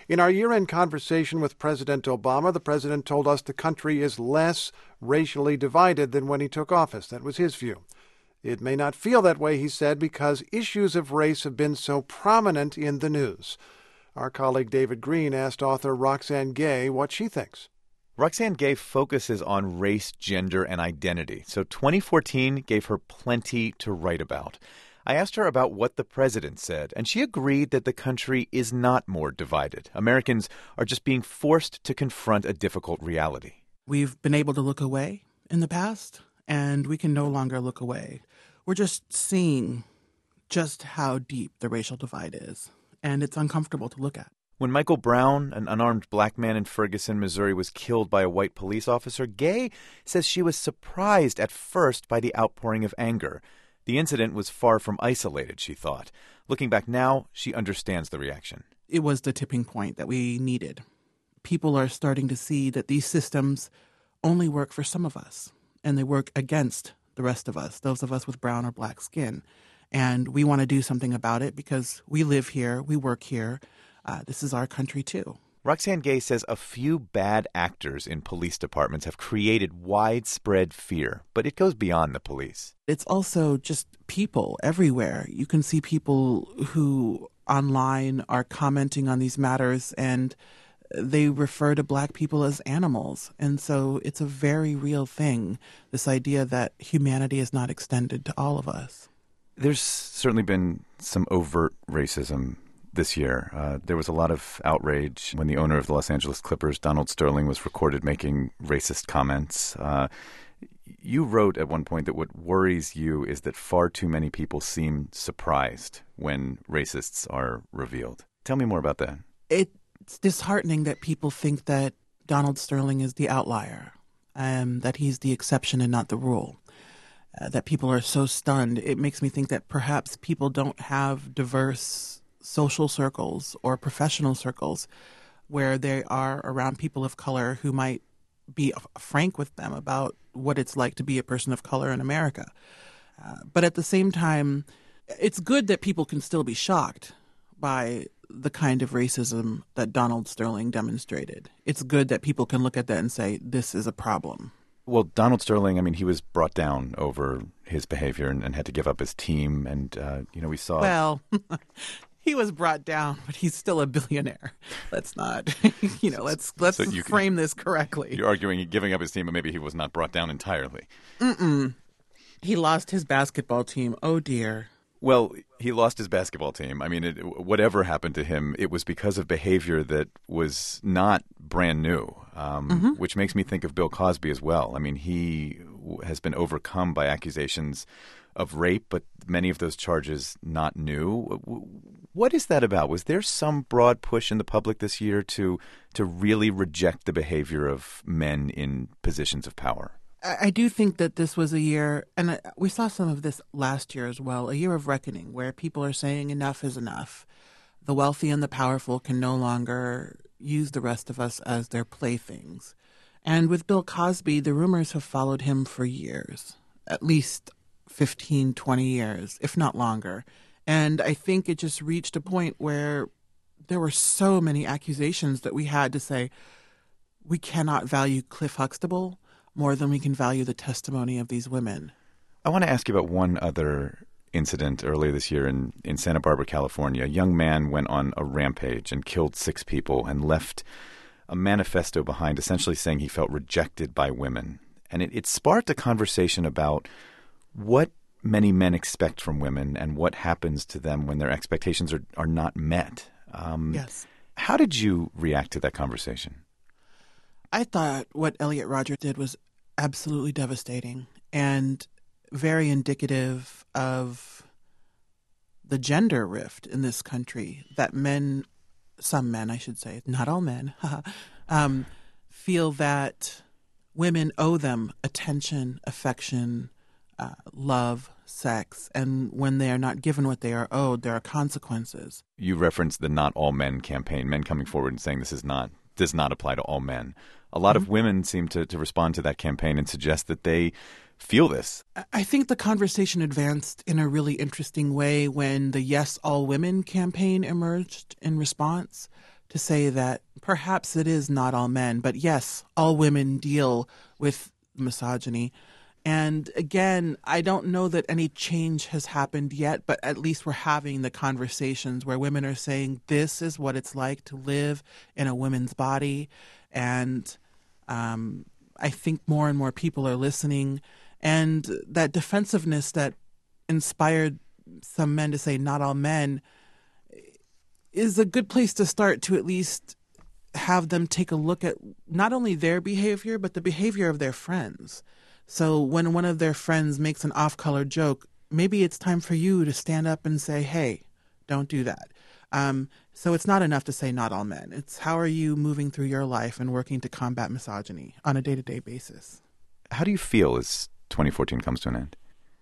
In our year-end conversation with President Obama, the president told us the country is less racially divided than when he took office. That was his view. It may not feel that way, he said, because issues of race have been so prominent in the news. Our colleague David Green asked author Roxane Gay what she thinks. Roxane Gay focuses on race, gender, and identity, so 2014 gave her plenty to write about. I asked her about what the president said, and she agreed that the country is not more divided. Americans are just being forced to confront a difficult reality. We've been able to look away in the past, and we can no longer look away. We're just seeing just how deep the racial divide is, and it's uncomfortable to look at. When Michael Brown, an unarmed black man in Ferguson, Missouri, was killed by a white police officer, Gay says she was surprised at first by the outpouring of anger. The incident was far from isolated, she thought. Looking back now, she understands the reaction. It was the tipping point that we needed. People are starting to see that these systems only work for some of us, and they work against the rest of us, those of us with brown or black skin. And we want to do something about it because we live here, we work here. This is our country, too. Roxane Gay says a few bad actors in police departments have created widespread fear, but it goes beyond the police. It's also just people everywhere. You can see people who online are commenting on these matters, and they refer to black people as animals. And so it's a very real thing, this idea that humanity is not extended to all of us. There's certainly been some overt racism this year. There was a lot of outrage when the owner of the Los Angeles Clippers, Donald Sterling, was recorded making racist comments. You wrote at one point that what worries you is that far too many people seem surprised when racists are revealed. Tell me more about that. It's disheartening that people think that Donald Sterling is the outlier, that he's the exception and not the rule, that people are so stunned. It makes me think that perhaps people don't have diverse social circles or professional circles where they are around people of color who might be frank with them about what it's like to be a person of color in America. But at the same time, it's good that people can still be shocked by the kind of racism that Donald Sterling demonstrated. It's good that people can look at that and say, this is a problem. Well, Donald Sterling, I mean, he was brought down over his behavior and had to give up his team. And, we saw... Well... He was brought down, but he's still a billionaire. Let's not, let's frame this correctly. You're arguing giving up his team, but maybe he was not brought down entirely. He lost his basketball team. Oh, dear. Well, he lost his basketball team. I mean, whatever happened to him, it was because of behavior that was not brand new, which makes me think of Bill Cosby as well. I mean, he has been overcome by accusations of rape, but many of those charges not new. What is that about? Was there some broad push in the public this year to really reject the behavior of men in positions of power? I do think that this was a year, and we saw some of this last year as well, a year of reckoning where people are saying enough is enough. The wealthy and the powerful can no longer use the rest of us as their playthings. And with Bill Cosby, the rumors have followed him for years, at least 15, 20 years, if not longer. And I think it just reached a point where there were so many accusations that we had to say, we cannot value Cliff Huxtable more than we can value the testimony of these women. I want to ask you about one other incident earlier this year in Santa Barbara, California. A young man went on a rampage and killed 6 people and left a manifesto behind essentially saying he felt rejected by women. And it sparked a conversation about what many men expect from women and what happens to them when their expectations are not met. Yes. How did you react to that conversation? I thought what Elliot Rodger did was absolutely devastating and very indicative of the gender rift in this country that men, some men, I should say, not all men, feel that women owe them attention, affection, love, sex, and when they are not given what they are owed, there are consequences. You referenced the Not All Men campaign, men coming forward and saying this does not apply to all men. A lot of women seem to respond to that campaign and suggest that they feel this. I think the conversation advanced in a really interesting way when the Yes All Women campaign emerged in response to say that perhaps it is not all men, but yes, all women deal with misogyny. And again, I don't know that any change has happened yet, but at least we're having the conversations where women are saying, this is what it's like to live in a woman's body. And I think more and more people are listening. And that defensiveness that inspired some men to say not all men is a good place to start, to at least have them take a look at not only their behavior, but the behavior of their friends. So when one of their friends makes an off-color joke, maybe it's time for you to stand up and say, hey, don't do that. So it's not enough to say not all men. It's how are you moving through your life and working to combat misogyny on a day-to-day basis. How do you feel as 2014 comes to an end?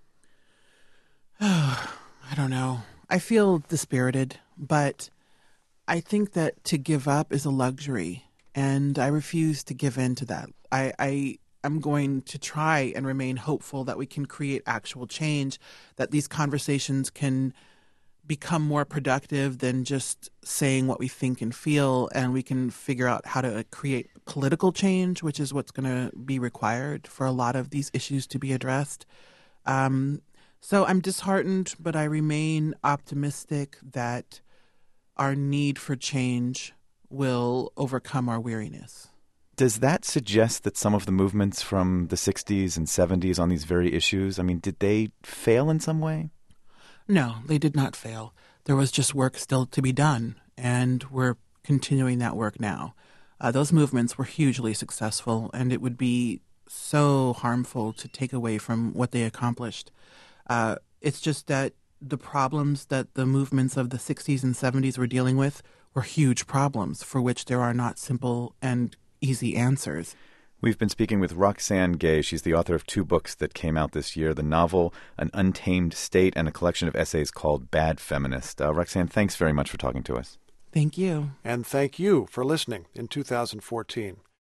I don't know. I feel dispirited, but I think that to give up is a luxury, and I refuse to give in to that. I'm going to try and remain hopeful that we can create actual change, that these conversations can become more productive than just saying what we think and feel, and we can figure out how to create political change, which is what's going to be required for a lot of these issues to be addressed. So I'm disheartened, but I remain optimistic that our need for change will overcome our weariness. Does that suggest that some of the movements from the 60s and 70s on these very issues, I mean, did they fail in some way? No, they did not fail. There was just work still to be done, and we're continuing that work now. Those movements were hugely successful, and it would be so harmful to take away from what they accomplished. It's just that the problems that the movements of the 60s and 70s were dealing with were huge problems for which there are not simple and easy answers. We've been speaking with Roxane Gay. She's the author of 2 books that came out this year, the novel An Untamed State and a collection of essays called Bad Feminist. Roxane, thanks very much for talking to us. Thank you. And thank you for listening in 2014.